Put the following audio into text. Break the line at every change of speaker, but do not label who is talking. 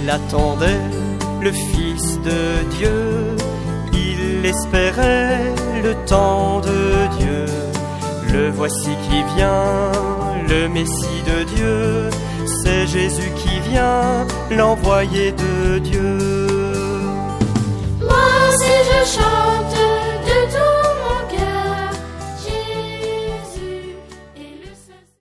Il attendait le Fils de Dieu, il espérait le temps de Dieu. Le voici qui vient, le Messie de Dieu, c'est Jésus qui vient, l'envoyé de Dieu.